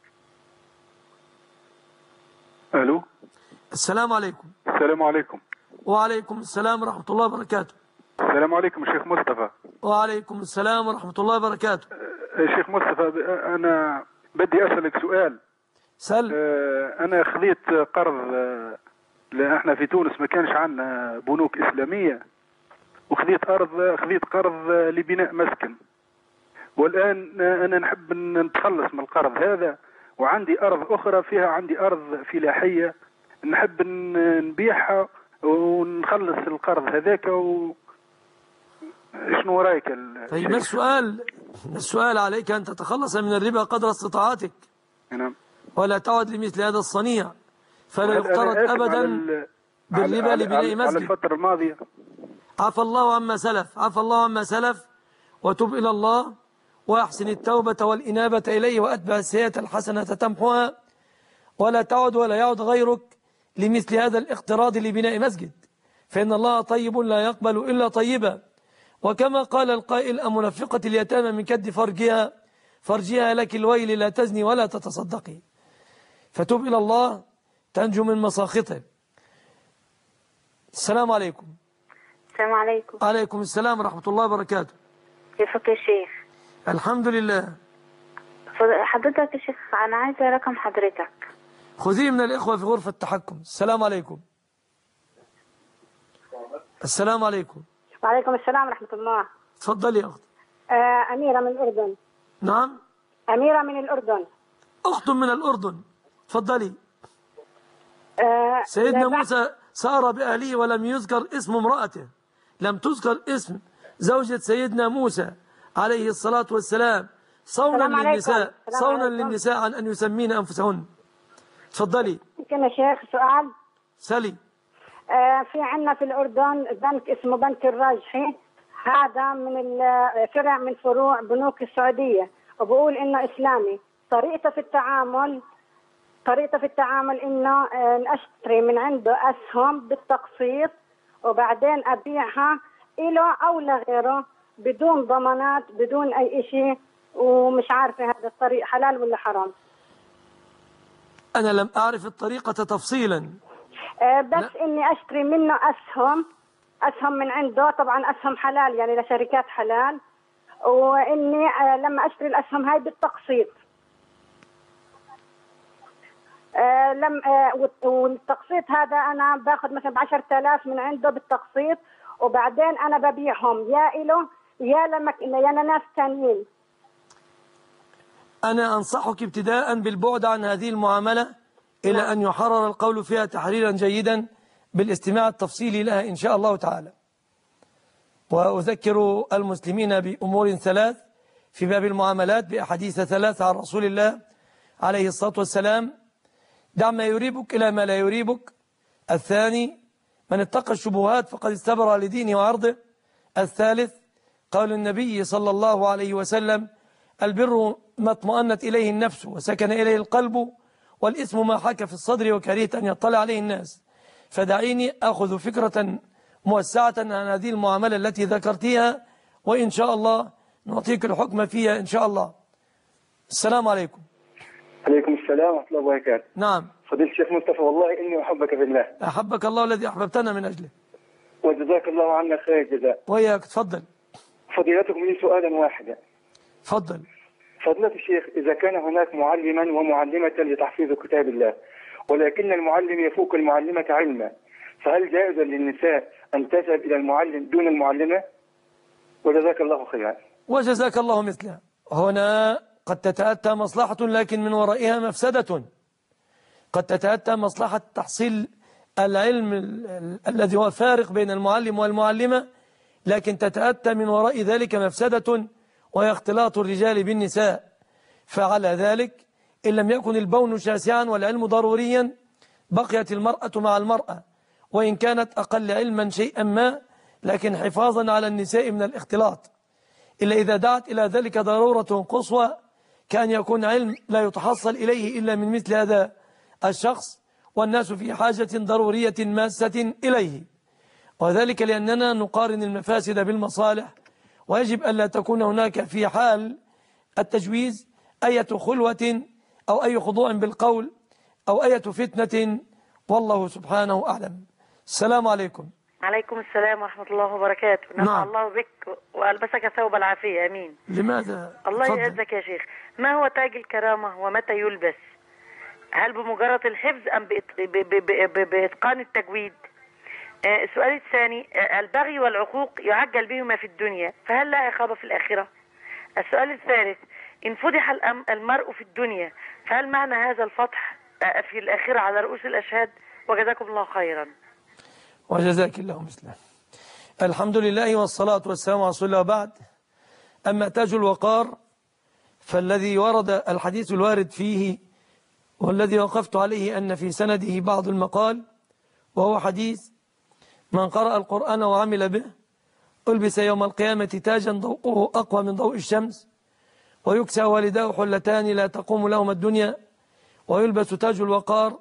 ألو. السلام عليكم. السلام عليكم. وعليكم السلام ورحمة الله وبركاته. السلام عليكم شيخ مصطفى. وعليكم السلام ورحمة الله وبركاته. شيخ مصطفى، أنا بدي أسألك سؤال. سل. أنا خذيت قرض، لأن احنا في تونس ما كانش عندنا بنوك إسلامية، وخذيت قرض لبناء مسكن، والآن أنا نحب نتخلص من القرض هذا، وعندي أرض أخرى فيها، عندي أرض فلاحية نحب نبيعها ونخلص القرض هذاك. شنو رايك؟ طيب ما السؤال عليك أن تتخلص من الربا قدر استطاعتك. نعم. ولا تعد لمثل هذا الصنيع، فلا يفترض أبدا بالربا لبناء مسجد. على الفترة الماضية عفى الله عما سلف وتب إلى الله وأحسن التوبة والإنابة إليه وأتبع السيئة الحسنة تمحوها، ولا تعد ولا يعد غيرك لمثل هذا الاقتراض لبناء مسجد، فإن الله طيب لا يقبل إلا طيبا. وكما قال القائل: أمنفقة اليتامى من كد فرجها لك الويل لا تزني ولا تتصدقي. فتوب إلى الله تنجو من مساخطه. السلام عليكم. السلام عليكم. عليكم السلام ورحمة الله وبركاته. كيفك يا شيخ؟ الحمد لله. حضرتك يا شيخ أنا عايزة رقم حضرتك. خذيه من الإخوة في غرفة التحكم. السلام عليكم. السلام عليكم. وعليكم السلام ورحمة الله. تفضلي يا أخت. أميرة من الأردن. نعم. أميرة من الأردن. أخت من الأردن. تفضلي. سيدنا موسى سار بأهله ولم يذكر اسم امرأته، لم تذكر اسم زوجة سيدنا موسى عليه الصلاة والسلام، صونا للنساء عن أن يسمين أنفسهن. تفضلي. يمكن يا شيخ سؤال؟ سلي. في عندنا في الأردن بنك اسمه بنك الراجحي، هذا من فرع من فروع بنوك السعودية، وبقول إنه إسلامي. طريقته في التعامل طريقته في التعامل إنه أشتري من عنده أسهم بالتقسيط وبعدين أبيعها إله أو لغيره بدون ضمانات بدون أي شيء، ومش عارفة هذا الطريق حلال ولا حرام. أنا لم أعرف الطريقة تفصيلا. بس إني أشتري منه أسهم من عنده، طبعا أسهم حلال يعني لشركات حلال، وإني لما أشتري الأسهم هاي بالتقسيط والتقسيط هذا أنا باخذ مثلا ب10,000 من عنده بالتقسيط، وبعدين أنا ببيعهم يا إله يا لناس ثانيين. أنا أنصحك ابتداء بالبعد عن هذه المعاملة إلى أن يحرر القول فيها تحريرا جيدا بالاستماع التفصيلي لها إن شاء الله تعالى. وأذكر المسلمين بأمور 3 في باب المعاملات بأحاديث 3 عن رسول الله عليه الصلاة والسلام: دع ما يريبك إلى ما لا يريبك. الثاني: من اتقى الشبهات فقد استبرأ لدينه وعرضه. الثالث: قول النبي صلى الله عليه وسلم: البر ما اطمأنت إليه النفس وسكن إليه القلب، والإثم ما حك في الصدر وكرهت أن يطلع عليه الناس. فدعيني أخذ فكرة موسعة عن هذه المعاملة التي ذكرتها، وإن شاء الله نعطيك الحكم فيها إن شاء الله. السلام عليكم. عليكم السلام ورحمة الله وبركاته. نعم فضيلة الشيخ مصطفى، والله إني أحبك في الله. أحبك الله الذي أحببتنا من أجله. وجزاك الله عنا خير الجزاء. وإياك. تفضل. فضيلتكم لي سؤالا واحدا. تفضل. فضيلة الشيخ، إذا كان هناك معلما ومعلمة لتحفيظ كتاب الله، ولكن المعلم يفوق المعلمة علما، فهل جائز للنساء أن تذهب إلى المعلم دون المعلمة؟ وجزاك الله خيرا. وجزاك الله مثله. هنا قد تتأتى مصلحة لكن من ورائها مفسدة. قد تتأتى مصلحة تحصيل العلم الذي هو فارق بين المعلم والمعلمة، لكن تتأتى من وراء ذلك مفسدة وهي اختلاط الرجال بالنساء. فعلى ذلك إن لم يكن البون شاسعا والعلم ضروريا بقيت المرأة مع المرأة، وإن كانت أقل علما شيئا ما، لكن حفاظا على النساء من الاختلاط، إلا إذا دعت إلى ذلك ضرورة قصوى كان يكون علم لا يتحصل إليه إلا من مثل هذا الشخص، والناس في حاجة ضرورية ماسة إليه. وذلك لأننا نقارن المفاسد بالمصالح، ويجب ألا تكون هناك في حال التجويز أي خلوة أو أي خضوع بالقول أو أي فتنة، والله سبحانه أعلم. السلام عليكم. عليكم السلام ورحمة الله وبركاته. نفع الله بك وألبسك ثوب العافية. أمين. لماذا؟ الله يعزك يا شيخ. ما هو تاج الكرامة ومتى يلبس؟ هل بمجرد الحفظ أم بإتقان التجويد؟ السؤال الثاني: البغي والعقوق يعجل بهما في الدنيا، فهل لا عقاب في الآخرة؟ السؤال الثالث: إن فضح المرء في الدنيا فهل معنى هذا الفضح في الآخرة على رؤوس الأشهاد؟ وجزاكم الله خيرا. وجزاك الله مثله. الحمد لله والصلاة والسلام على رسول الله. وبعد، أما تاج الوقار فالذي ورد الحديث الوارد فيه والذي وقفت عليه أن في سنده بعض المقال، وهو حديث: من قرأ القرآن وعمل به ألبس يوم القيامة تاجا ضوءه أقوى من ضوء الشمس، ويكسى والداه حلتان لا تقوم لهما الدنيا، ويلبس تاج الوقار.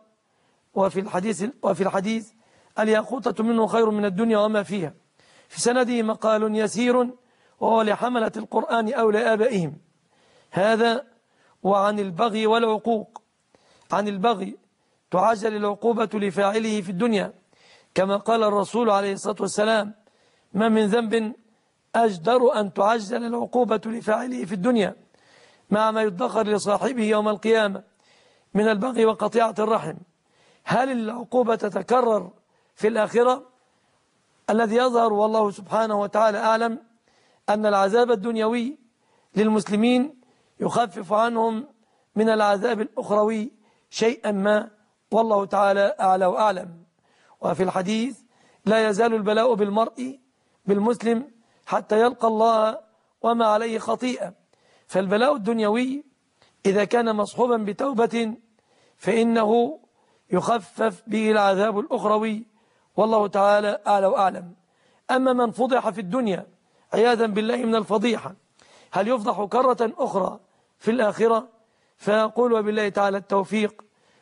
وفي الحديث الياقوتة منه خير من الدنيا وما فيها. في سنده مقال يسير وهو لحملة القرآن أو لآبائهم. هذا. وعن البغي والعقوق: عن البغي تعجل العقوبة لفاعله في الدنيا، كما قال الرسول عليه الصلاة والسلام: ما من ذنب أجدر أن تعجل العقوبة لفاعله في الدنيا مع ما يدخر لصاحبه يوم القيامة من البغي وقطيعة الرحم. هل العقوبة تتكرر في الآخرة؟ الذي يظهر والله سبحانه وتعالى أعلم أن العذاب الدنيوي للمسلمين يخفف عنهم من العذاب الأخروي شيئا ما، والله تعالى أعلى وأعلم. وفي الحديث: لا يزال البلاء بالمسلم حتى يلقى الله وما عليه خطيئة. فالبلاء الدنيوي إذا كان مصحوبا بتوبة فإنه يخفف به العذاب الأخروي، والله تعالى أعلى وأعلم. أما من فضح في الدنيا عياذا بالله من الفضيحة، هل يفضح كرة أخرى في الآخرة؟ فيقول وبالله تعالى التوفيق: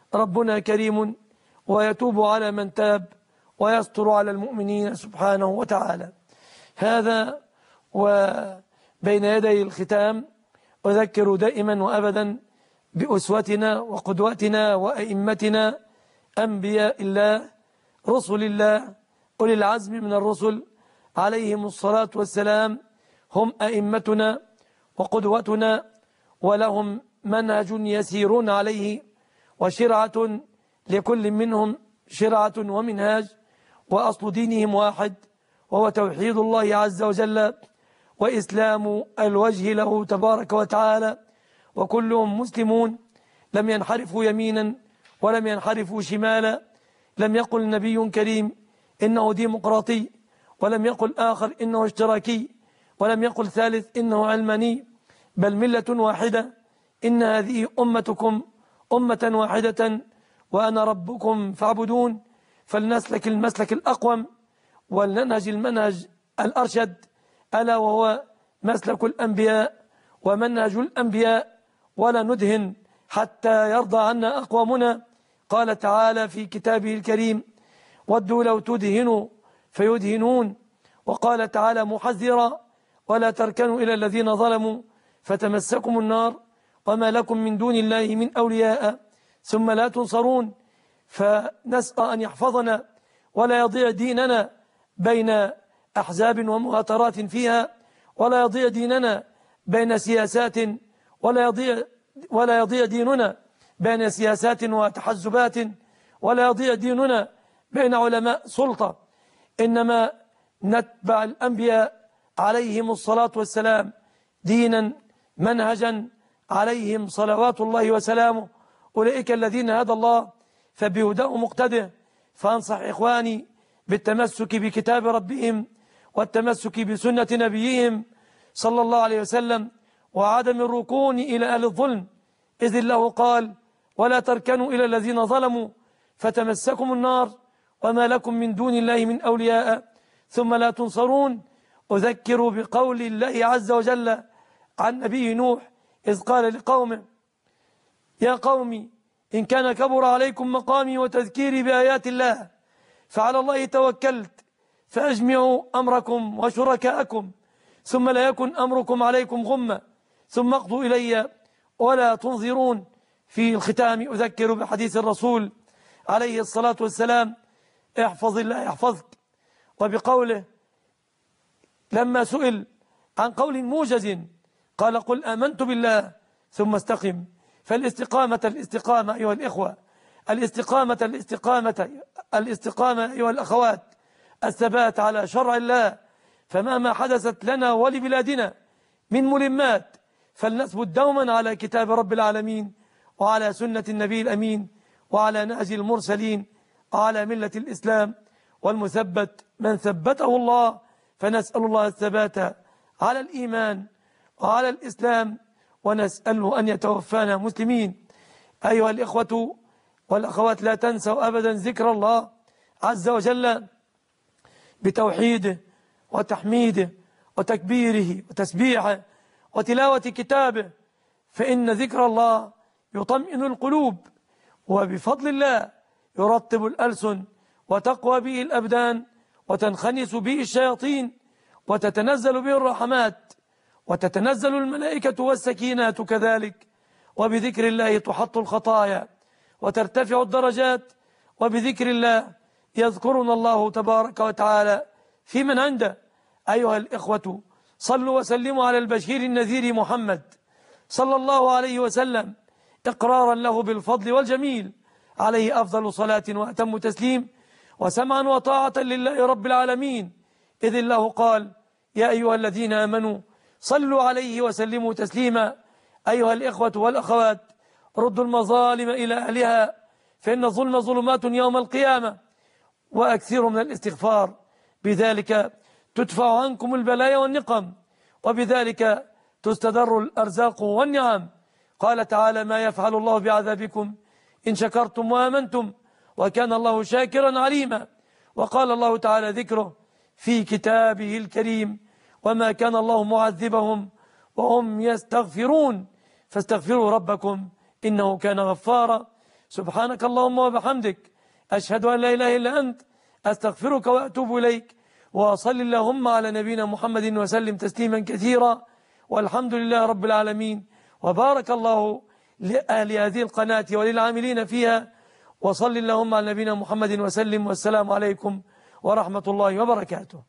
ربنا كريم ويتوب على من تاب ويستر على المؤمنين سبحانه وتعالى. هذا وبين يدي الختام أذكر دائما وأبدا بأسوتنا وقدوتنا وأئمتنا أنبياء الله رسل الله أولي العزم من الرسل عليهم الصلاة والسلام. هم أئمتنا وقدوتنا ولهم منهج يسيرون عليه وشرعة لكل منهم شرعة ومنهاج، وأصل دينهم واحد وهو توحيد الله عز وجل وإسلام الوجه له تبارك وتعالى، وكلهم مسلمون لم ينحرفوا يمينا ولم ينحرفوا شمالا. لم يقل نبي كريم إنه ديمقراطي، ولم يقل آخر إنه اشتراكي، ولم يقل ثالث إنه علماني، بل ملة واحدة. إن هذه أمتكم أمة واحدة وأنا ربكم فاعبدون. فلنسلك المسلك الأقوم ولننهج المنهج الأرشد، ألا وهو مسلك الأنبياء ومنهج الأنبياء، ولا ندهن حتى يرضى عنا أقوامنا. قال تعالى في كتابه الكريم: ودوا لو تدهنوا فيدهنون. وقال تعالى محذرا: ولا تركنوا إلى الذين ظلموا فتمسكم النار وما لكم من دون الله من أولياء ثم لا تنصرون. فنسأل أن يحفظنا ولا يضيع ديننا بين أحزاب ومهاترات فيها، ولا يضيع ديننا بين سياسات، ولا يضيع ديننا بين سياسات وتحزبات، ولا يضيع ديننا بين علماء سلطة. إنما نتبع الأنبياء عليهم الصلاة والسلام دينا منهجا عليهم صلوات الله وسلامه. أولئك الذين هدى الله فبهداه مقتده. فأنصح إخواني بالتمسك بكتاب ربهم والتمسك بسنة نبيهم صلى الله عليه وسلم، وعدم الركون إلى أهل الظلم، إذ الله قال: ولا تركنوا إلى الذين ظلموا فتمسكم النار وما لكم من دون الله من أولياء ثم لا تنصرون. أذكر بقول الله عز وجل عن نبي نوح إذ قال لقومه: يا قوم إن كان كبر عليكم مقامي وتذكيري بآيات الله فعلى الله توكلت فأجمعوا أمركم وشركاءكم ثم لا يكن أمركم عليكم غمة ثم اقضوا إلي ولا تنظرون. في الختام أذكر بحديث الرسول عليه الصلاة والسلام: احفظ الله يحفظك. وبقوله لما سئل عن قول موجز قال: قل آمنت بالله ثم استقم. فالاستقامة أيها الإخوة، الاستقامة أيها الأخوات، الثبات على شرع الله. فمهما حدثت لنا ولبلادنا من ملمات فلنثبت دوما على كتاب رب العالمين وعلى سنة النبي الأمين وعلى نهج المرسلين وعلى ملة الإسلام، والمثبت من ثبته الله. فنسأل الله الثبات على الإيمان وعلى الإسلام، ونسأله أن يتوفانا مسلمين. أيها الإخوة والأخوات، لا تنسوا أبدا ذكر الله عز وجل بتوحيده وتحميده وتكبيره وتسبيحه وتلاوة كتابه، فإن ذكر الله يطمئن القلوب، وبفضل الله يرطب الألسن وتقوى به الأبدان وتنخنس به الشياطين وتتنزل به الرحمات وتتنزل الملائكة والسكينات كذلك. وبذكر الله تحط الخطايا وترتفع الدرجات، وبذكر الله يذكرنا الله تبارك وتعالى في من عنده. أيها الإخوة، صلوا وسلموا على البشير النذير محمد صلى الله عليه وسلم إقرارا له بالفضل والجميل، عليه أفضل صلاة وأتم تسليم، وسمعا وطاعة لله رب العالمين، إذ الله قال: يا أيها الذين آمنوا صلوا عليه وسلموا تسليما. أيها الإخوة والأخوات، ردوا المظالم إلى أهلها، فإن الظلم ظلمات يوم القيامة، وأكثروا من الاستغفار، بذلك تدفع عنكم البلايا والنقم، وبذلك تستدر الأرزاق والنعم. قال تعالى: ما يفعل الله بعذابكم إن شكرتم وآمنتم وكان الله شاكرا عليما. وقال الله تعالى ذكره في كتابه الكريم: وما كان الله معذبهم وهم يستغفرون فاستغفروا ربكم إنه كان غفارا. سبحانك اللهم وبحمدك، أشهد أن لا إله إلا أنت، أستغفرك وأتوب إليك. وصل اللهم على نبينا محمد وسلم تسليما كثيرا، والحمد لله رب العالمين، وبارك الله لأهل هذه القناة وللعاملين فيها. وصل اللهم على نبينا محمد وسلم، والسلام عليكم ورحمة الله وبركاته.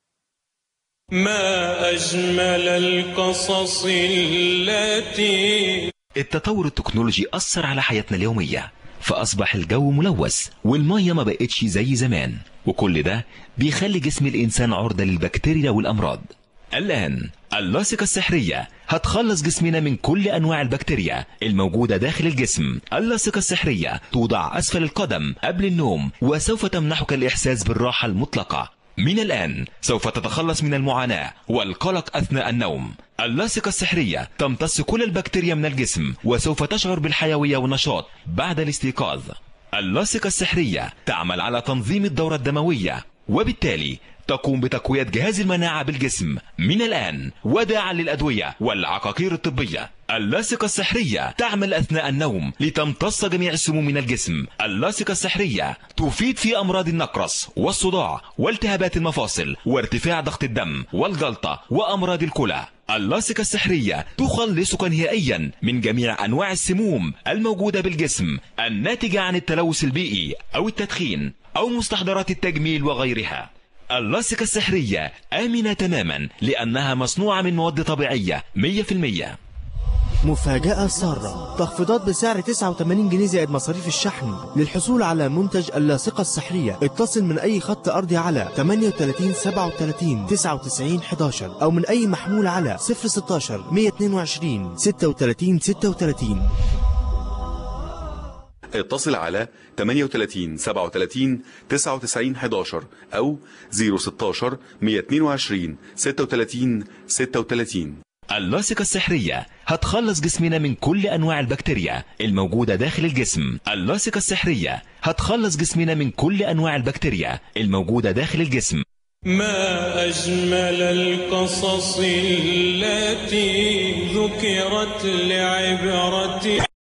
ما أجمل القصص التي التطور التكنولوجي أثر على حياتنا اليومية، فأصبح الجو ملوث والمية ما بقتش زي زمان، وكل ده بيخلي جسم الإنسان عرضة للبكتيريا والأمراض. الآن اللاصقة السحرية هتخلص جسمنا من كل أنواع البكتيريا الموجودة داخل الجسم. اللاصقة السحرية توضع أسفل القدم قبل النوم، وسوف تمنحك الإحساس بالراحة المطلقة. من الآن سوف تتخلص من المعاناة والقلق أثناء النوم. اللاصقة السحرية تمتص كل البكتيريا من الجسم، وسوف تشعر بالحيوية والنشاط بعد الاستيقاظ. اللاصقة السحرية تعمل على تنظيم الدورة الدموية، وبالتالي تقوم بتقوية جهاز المناعة بالجسم. من الآن وداعا للأدوية والعقاقير الطبية، اللاصقة السحرية تعمل أثناء النوم لتمتص جميع السموم من الجسم. اللاصقة السحرية تفيد في أمراض النقرس والصداع والتهابات المفاصل وارتفاع ضغط الدم والجلطة وأمراض الكلى. اللاصقة السحرية تخلصك نهائيا من جميع أنواع السموم الموجودة بالجسم الناتجة عن التلوث البيئي أو التدخين أو مستحضرات التجميل وغيرها. اللاصقة السحرية آمنة تماما لأنها مصنوعة من مواد طبيعية 100%. مفاجأة سارة، تخفيضات بسعر 89 جنيه زائد مصاريف الشحن. للحصول على منتج اللاصقة السحرية اتصل من أي خط أرضي على 38 37 99 11 أو من أي محمول على 016 122 36 36. اتصل على 38 37 99 11 أو 016 122 36 36. اللاصقة السحرية هتخلص جسمنا من كل أنواع البكتيريا الموجودة داخل الجسم. اللاصقة السحرية هتخلص جسمنا من كل أنواع البكتيريا الموجودة داخل الجسم. ما أجمل القصص التي ذكرت لعبرة